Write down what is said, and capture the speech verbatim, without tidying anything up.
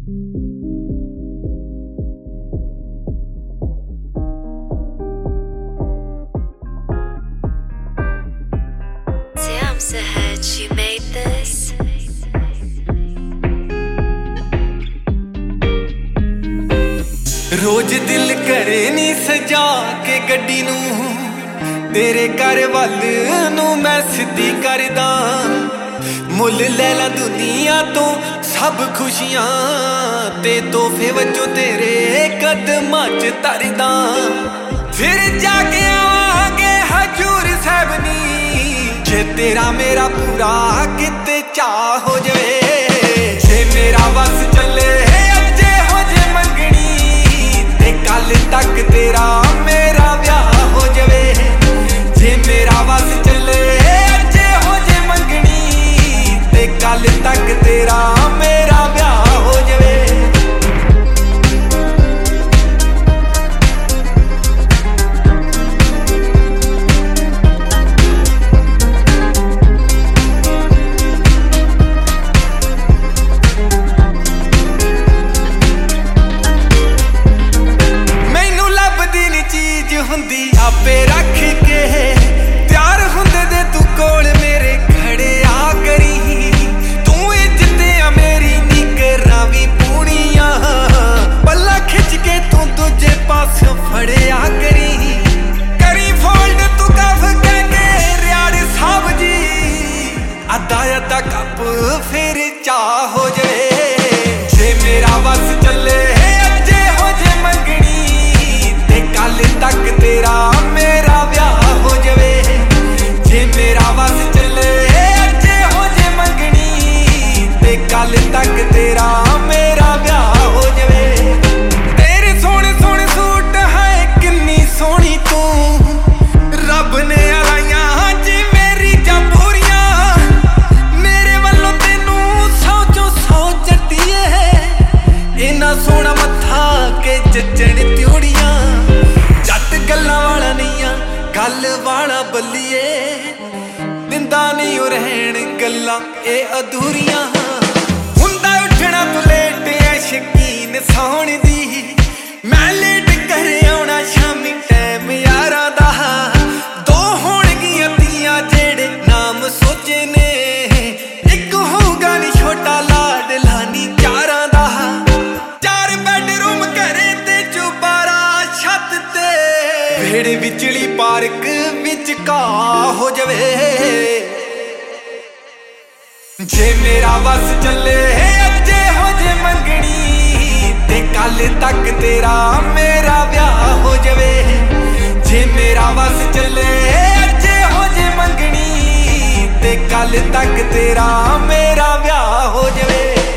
Damn, Sahaj, you made this? रोज दिल करे नी सजा के गड्डी नू तेरे घर वल नू मैं सिद्धी करदा मुल ले ला दुनिया तो सब खुशियां ते तोहफे वजों तेरे कदमां च तरदा फिर जाके आवांगे हजूर साहब नी जे तेरा मेरा पूरा किते चाह हो जावे जे मेरा बस चले अजे हो जे मंगनी ते कल तक तेरा मेरा ब्याह हो जावे जे मेरा बस चले अजे हो जे मंगनी ते कल तक तेरा मेरा ब्याह हो जावे हुंदी आपे रख के प्यार हुंदे दे तू कोल मेरे खड़े आ करी तू इज्जतियां मेरी निकरां भी पूनियां पल्ला खिच के तू दूजे पास फड़े आ करी करी फोल्ड तू कफ कह के रियाड़ साहब जी अद्धा अद्धा कप फिर चाह हो जाए जे मेरा बस चले अजे हो जे मंगनी ते कल तक तेरा मेरा ब्याह हो जावे जे मेरा बस चले अजे हो जे मंगनी ते कल तक तेरा मेरा ब्याह हो जावे तेरे सोहने सोहने सूट है किन्नी सोहनी तू रब ने लाइयां जी मेरी जंबूरियां मेरे वालों तेनू सौ चो सौ जट्टिए इन्ना सोहना मत्था के जच्चण त्योड़ियां गल्लां वाला नहीं गल वाला बल्लिए दिंदा नहीं ओ रहन गल्लां ए अधूरियां हुंदा उठना तू लेट ऐ शकीन सौण दी मैं लेट कर आउणा शामी टैम यारां दा दो होणगियां तियां जेड़े नाम सोचे ने इक होगा नी छोटा लाडला नी चारां दा चार बेडरूम घरे ते चुबारा छत ते भेड़ विचली पार्क विच का हो जावे जे मेरा बस चले अजे हो जे मंगनी ते कल तक तेरा मेरा ब्याह हो जावे जे मेरा बस चले अजे हो जे मंगनी ते कल तक तेरा मेरा ब्याह हो जावे।